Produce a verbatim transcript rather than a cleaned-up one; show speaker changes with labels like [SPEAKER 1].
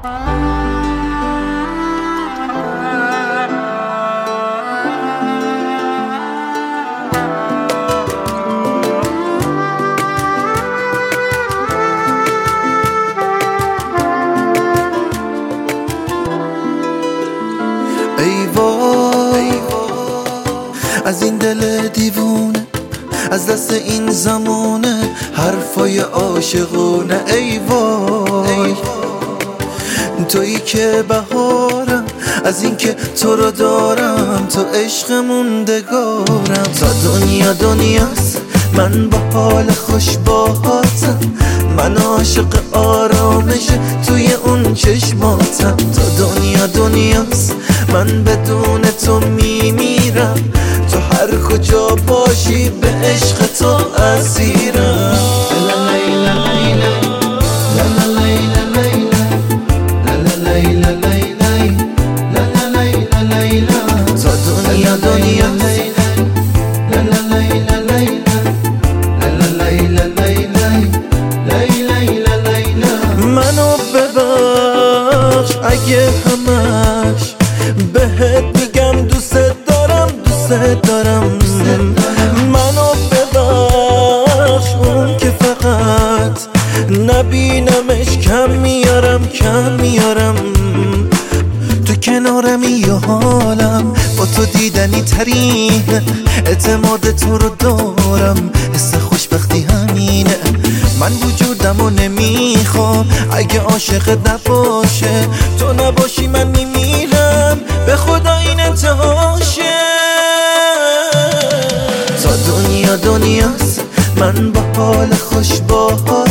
[SPEAKER 1] ای وای از این دل دیوونه، از دست این زمونه حرفای عاشقونه. ای وای تویی که بهارم، از این که تو رو دارم، تو عشق موندگارم. تا دنیا دنیاست من با حال خوش باهاتم، من عاشق آرامش توی اون چشماتم. تا دنیا دنیاست من بدون تو میمیرم، تو هر کجا باشی به عشق تو اسیرم. تا دنیا دنیاست منو ببخش اگه همش بهت میگم دوست دارم دوست دارم. منو ببخش اون که فقط نبینمش کم میارم کم میارم. تو کنارمی یا حالم با تو دیدنی ترین، اعتماد تو رو دارم، حس خوشبختی همینه. من وجودمو نمیخوام اگه عاشقت نباشه، تو نباشی من میمیرم، به خدا این انتهاشه. تا دنیا دنیاست من با حال خوش باهات